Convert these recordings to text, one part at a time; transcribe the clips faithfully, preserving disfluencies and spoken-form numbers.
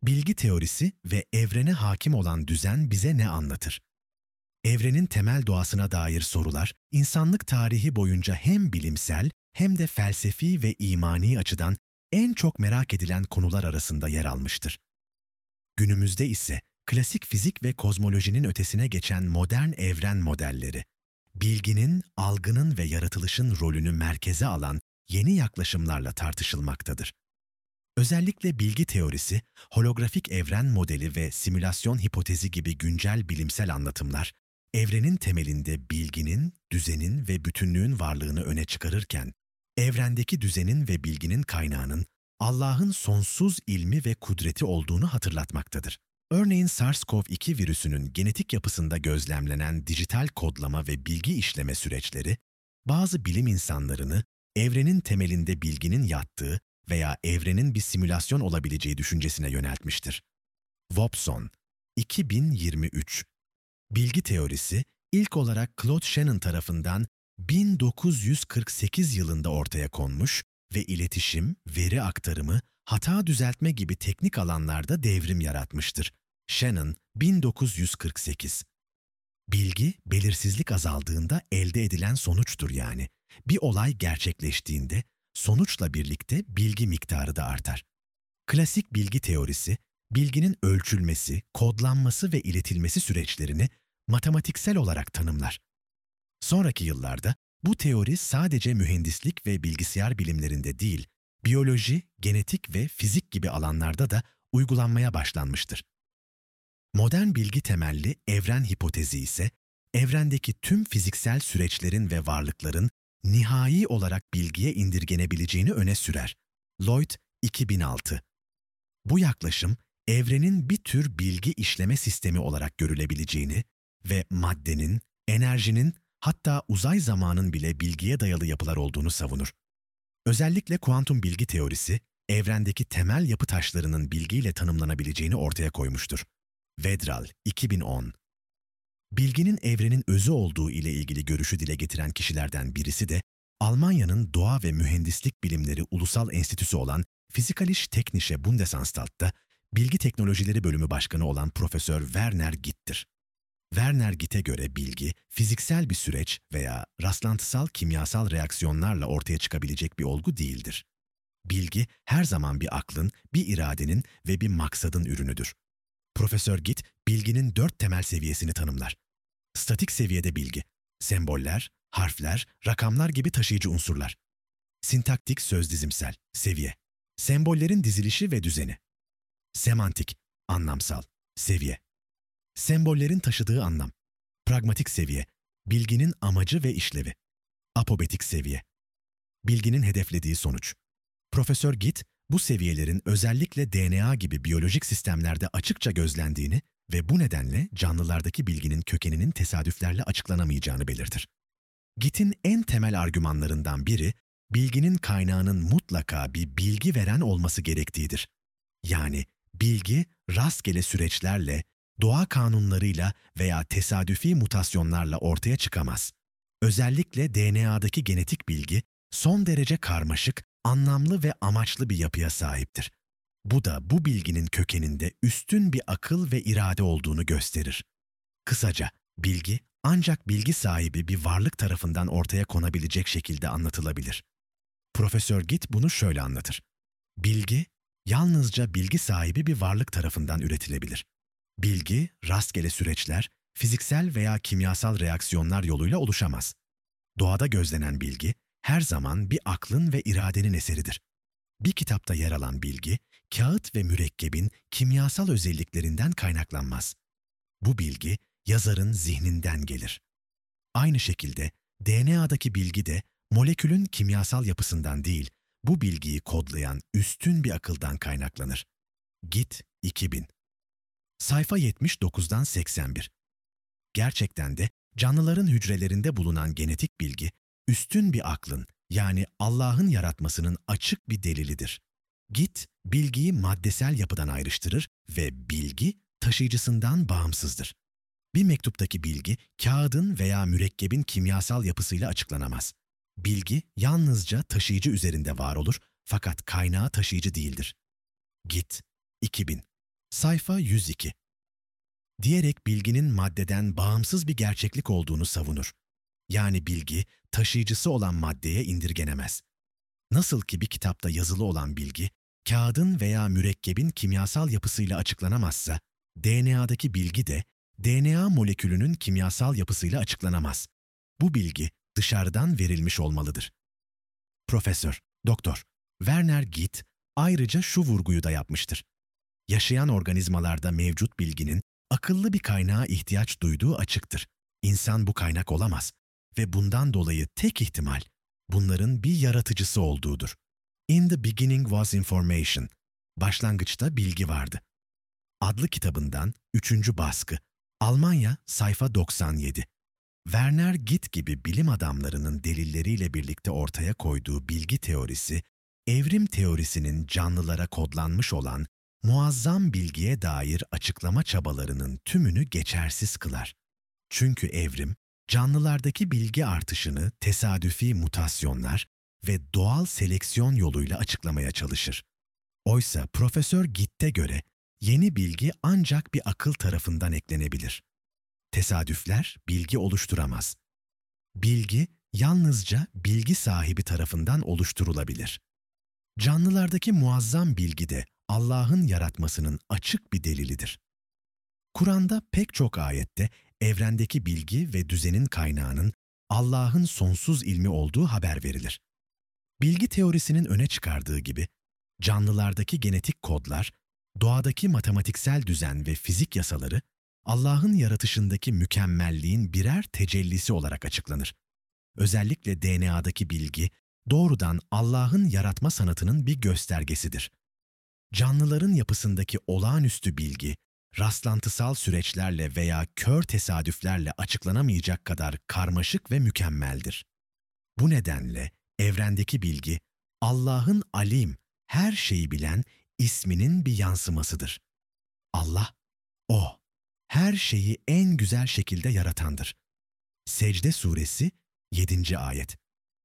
Bilgi teorisi ve evrene hakim olan düzen bize ne anlatır? Evrenin temel doğasına dair sorular, insanlık tarihi boyunca hem bilimsel hem de felsefi ve imani açıdan en çok merak edilen konular arasında yer almıştır. Günümüzde ise klasik fizik ve kozmolojinin ötesine geçen modern evren modelleri, bilginin, algının ve yaratılışın rolünü merkeze alan yeni yaklaşımlarla tartışılmaktadır. Özellikle bilgi teorisi, holografik evren modeli ve simülasyon hipotezi gibi güncel bilimsel anlatımlar, evrenin temelinde bilginin, düzenin ve bütünlüğün varlığını öne çıkarırken, evrendeki düzenin ve bilginin kaynağının Allah'ın sonsuz ilmi ve kudreti olduğunu hatırlatmaktadır. Örneğin SARS-CoV iki virüsünün genetik yapısında gözlemlenen dijital kodlama ve bilgi işleme süreçleri, bazı bilim insanlarını evrenin temelinde bilginin yattığı veya evrenin bir simülasyon olabileceği düşüncesine yöneltmiştir. Wobson, iki bin yirmi üç. Bilgi teorisi, ilk olarak Claude Shannon tarafından bin dokuz yüz kırk sekiz yılında ortaya konmuş ve iletişim, veri aktarımı, hata düzeltme gibi teknik alanlarda devrim yaratmıştır. Shannon, bin dokuz yüz kırk sekiz. Bilgi, belirsizlik azaldığında elde edilen sonuçtur yani. Bir olay gerçekleştiğinde, sonuçla birlikte bilgi miktarı da artar. Klasik bilgi teorisi, bilginin ölçülmesi, kodlanması ve iletilmesi süreçlerini matematiksel olarak tanımlar. Sonraki yıllarda bu teori sadece mühendislik ve bilgisayar bilimlerinde değil, biyoloji, genetik ve fizik gibi alanlarda da uygulanmaya başlanmıştır. Modern bilgi temelli evren hipotezi ise, evrendeki tüm fiziksel süreçlerin ve varlıkların nihai olarak bilgiye indirgenebileceğini öne sürer. Lloyd, iki bin altı. Bu yaklaşım, evrenin bir tür bilgi işleme sistemi olarak görülebileceğini ve maddenin, enerjinin, hatta uzay zamanın bile bilgiye dayalı yapılar olduğunu savunur. Özellikle kuantum bilgi teorisi, evrendeki temel yapı taşlarının bilgiyle tanımlanabileceğini ortaya koymuştur. Vedral, iki bin on. Bilginin evrenin özü olduğu ile ilgili görüşü dile getiren kişilerden birisi de, Almanya'nın Doğa ve Mühendislik Bilimleri Ulusal Enstitüsü olan Physikalische Technische Bundesanstalt Bilgi Teknolojileri Bölümü Başkanı olan Profesör Werner Gitt'tir. Werner Gitt'e göre bilgi, fiziksel bir süreç veya rastlantısal kimyasal reaksiyonlarla ortaya çıkabilecek bir olgu değildir. Bilgi, her zaman bir aklın, bir iradenin ve bir maksadın ürünüdür. Profesör Gitt, bilginin dört temel seviyesini tanımlar. Statik seviyede bilgi, semboller, harfler, rakamlar gibi taşıyıcı unsurlar. Sintaktik sözdizimsel, seviye, sembollerin dizilişi ve düzeni. Semantik, anlamsal, seviye. Sembollerin taşıdığı anlam. Pragmatik seviye, bilginin amacı ve işlevi. Apobetik seviye, bilginin hedeflediği sonuç. Profesör Gitt, bu seviyelerin özellikle D N A gibi biyolojik sistemlerde açıkça gözlendiğini ve bu nedenle canlılardaki bilginin kökeninin tesadüflerle açıklanamayacağını belirtir. Gitt'in en temel argümanlarından biri, bilginin kaynağının mutlaka bir bilgi veren olması gerektiğidir. Yani bilgi, rastgele süreçlerle, doğa kanunlarıyla veya tesadüfi mutasyonlarla ortaya çıkamaz. Özellikle D N A'daki genetik bilgi, son derece karmaşık, anlamlı ve amaçlı bir yapıya sahiptir. Bu da bu bilginin kökeninde üstün bir akıl ve irade olduğunu gösterir. Kısaca, bilgi ancak bilgi sahibi bir varlık tarafından ortaya konabilecek şekilde anlatılabilir. Profesör Gitt bunu şöyle anlatır. Bilgi, yalnızca bilgi sahibi bir varlık tarafından üretilebilir. Bilgi, rastgele süreçler, fiziksel veya kimyasal reaksiyonlar yoluyla oluşamaz. Doğada gözlenen bilgi, her zaman bir aklın ve iradenin eseridir. Bir kitapta yer alan bilgi, kağıt ve mürekkebin kimyasal özelliklerinden kaynaklanmaz. Bu bilgi, yazarın zihninden gelir. Aynı şekilde D N A'daki bilgi de molekülün kimyasal yapısından değil, bu bilgiyi kodlayan üstün bir akıldan kaynaklanır. Gitt, iki bin. Sayfa yetmiş dokuzdan seksen bir. Gerçekten de canlıların hücrelerinde bulunan genetik bilgi, üstün bir aklın, yani Allah'ın yaratmasının açık bir delilidir. Gitt, bilgiyi maddesel yapıdan ayrıştırır ve bilgi, taşıyıcısından bağımsızdır. Bir mektuptaki bilgi, kağıdın veya mürekkebin kimyasal yapısıyla açıklanamaz. Bilgi, yalnızca taşıyıcı üzerinde var olur, fakat kaynağı taşıyıcı değildir. Gitt, iki bin. Sayfa yüz iki. Diyerek bilginin maddeden bağımsız bir gerçeklik olduğunu savunur. Yani bilgi, taşıyıcısı olan maddeye indirgenemez. Nasıl ki bir kitapta yazılı olan bilgi, kağıdın veya mürekkebin kimyasal yapısıyla açıklanamazsa, D N A'daki bilgi de D N A molekülünün kimyasal yapısıyla açıklanamaz. Bu bilgi dışarıdan verilmiş olmalıdır. Profesör, Doktor Werner Gitt ayrıca şu vurguyu da yapmıştır. Yaşayan organizmalarda mevcut bilginin akıllı bir kaynağa ihtiyaç duyduğu açıktır. İnsan bu kaynak olamaz ve bundan dolayı tek ihtimal bunların bir yaratıcısı olduğudur. In the beginning was information. Başlangıçta bilgi vardı. Adlı kitabından üçüncü baskı. Almanya, sayfa doksan yedi. Werner Gitt gibi bilim adamlarının delilleriyle birlikte ortaya koyduğu bilgi teorisi, evrim teorisinin canlılara kodlanmış olan muazzam bilgiye dair açıklama çabalarının tümünü geçersiz kılar. Çünkü evrim, canlılardaki bilgi artışını tesadüfi mutasyonlar ve doğal seleksiyon yoluyla açıklamaya çalışır. Oysa Profesör Gitt'e göre yeni bilgi ancak bir akıl tarafından eklenebilir. Tesadüfler bilgi oluşturamaz. Bilgi yalnızca bilgi sahibi tarafından oluşturulabilir. Canlılardaki muazzam bilgi de Allah'ın yaratmasının açık bir delilidir. Kur'an'da pek çok ayette evrendeki bilgi ve düzenin kaynağının Allah'ın sonsuz ilmi olduğu haber verilir. Bilgi teorisinin öne çıkardığı gibi, canlılardaki genetik kodlar, doğadaki matematiksel düzen ve fizik yasaları, Allah'ın yaratışındaki mükemmelliğin birer tecellisi olarak açıklanır. Özellikle D N A'daki bilgi, doğrudan Allah'ın yaratma sanatının bir göstergesidir. Canlıların yapısındaki olağanüstü bilgi, rastlantısal süreçlerle veya kör tesadüflerle açıklanamayacak kadar karmaşık ve mükemmeldir. Bu nedenle evrendeki bilgi, Allah'ın alim, her şeyi bilen isminin bir yansımasıdır. Allah, O, her şeyi en güzel şekilde yaratandır. Secde Suresi yedinci ayet.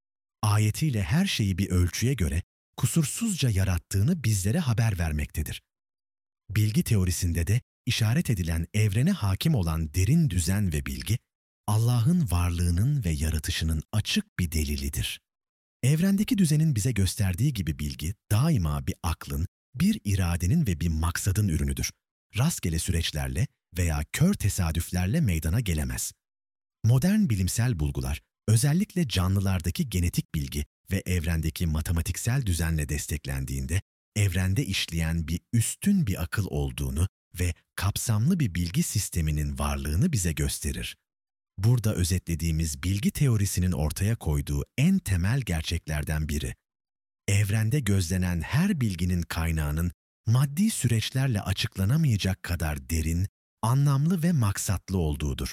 Ayetiyle her şeyi bir ölçüye göre kusursuzca yarattığını bizlere haber vermektedir. Bilgi teorisinde de işaret edilen evrene hakim olan derin düzen ve bilgi, Allah'ın varlığının ve yaratışının açık bir delilidir. Evrendeki düzenin bize gösterdiği gibi bilgi daima bir aklın, bir iradenin ve bir maksadın ürünüdür. Rastgele süreçlerle veya kör tesadüflerle meydana gelemez. Modern bilimsel bulgular, özellikle canlılardaki genetik bilgi ve evrendeki matematiksel düzenle desteklendiğinde, evrende işleyen bir üstün bir akıl olduğunu ve kapsamlı bir bilgi sisteminin varlığını bize gösterir. Burada özetlediğimiz bilgi teorisinin ortaya koyduğu en temel gerçeklerden biri, evrende gözlenen her bilginin kaynağının maddi süreçlerle açıklanamayacak kadar derin, anlamlı ve maksatlı olduğudur.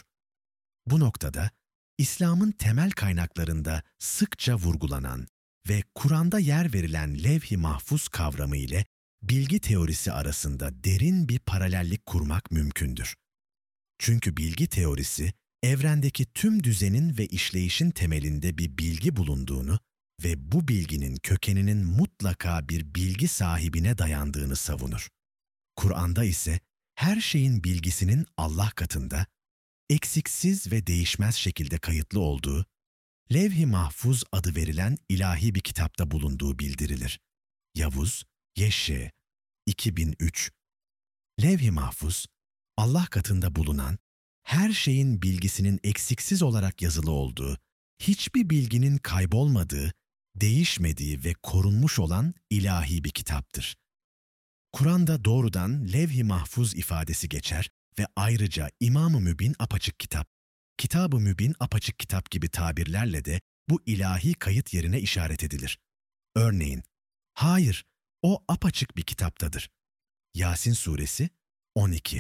Bu noktada, İslam'ın temel kaynaklarında sıkça vurgulanan ve Kur'an'da yer verilen levh-i mahfuz kavramı ile bilgi teorisi arasında derin bir paralellik kurmak mümkündür. Çünkü bilgi teorisi, evrendeki tüm düzenin ve işleyişin temelinde bir bilgi bulunduğunu ve bu bilginin kökeninin mutlaka bir bilgi sahibine dayandığını savunur. Kur'an'da ise her şeyin bilgisinin Allah katında, eksiksiz ve değişmez şekilde kayıtlı olduğu, Levh-i Mahfuz adı verilen ilahi bir kitapta bulunduğu bildirilir. Yavuz, Yeşe, iki bin üç. Levh-i Mahfuz, Allah katında bulunan, her şeyin bilgisinin eksiksiz olarak yazılı olduğu, hiçbir bilginin kaybolmadığı, değişmediği ve korunmuş olan ilahi bir kitaptır. Kur'an'da doğrudan Levh-i Mahfuz ifadesi geçer ve ayrıca İmam-ı Mübin apaçık kitap, Kitab-ı Mübin apaçık kitap gibi tabirlerle de bu ilahi kayıt yerine işaret edilir. Örneğin, hayır, o apaçık bir kitaptadır. Yasin Suresi on iki.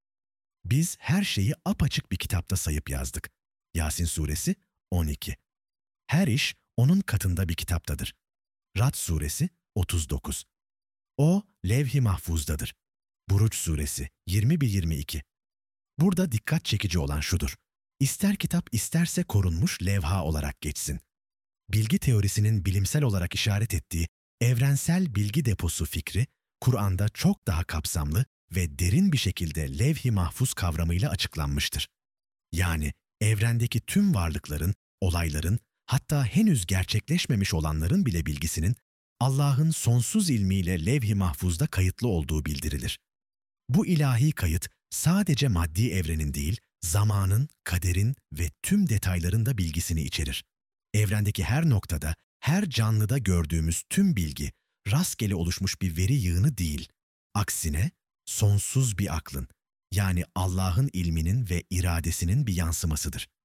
Biz her şeyi apaçık bir kitapta sayıp yazdık. Yasin Suresi on iki. Her iş onun katında bir kitaptadır. Rad Suresi otuz dokuz. O levh-i mahfuzdadır. Buruç Suresi yirmi bir yirmi iki. Burada dikkat çekici olan şudur. İster kitap isterse korunmuş levha olarak geçsin. Bilgi teorisinin bilimsel olarak işaret ettiği evrensel bilgi deposu fikri, Kur'an'da çok daha kapsamlı ve derin bir şekilde levh-i mahfuz kavramıyla açıklanmıştır. Yani evrendeki tüm varlıkların, olayların, hatta henüz gerçekleşmemiş olanların bile bilgisinin Allah'ın sonsuz ilmiyle levh-i mahfuzda kayıtlı olduğu bildirilir. Bu ilahi kayıt sadece maddi evrenin değil, zamanın, kaderin ve tüm detayların da bilgisini içerir. Evrendeki her noktada, her canlıda gördüğümüz tüm bilgi, rastgele oluşmuş bir veri yığını değil. Aksine, sonsuz bir aklın, yani Allah'ın ilminin ve iradesinin bir yansımasıdır.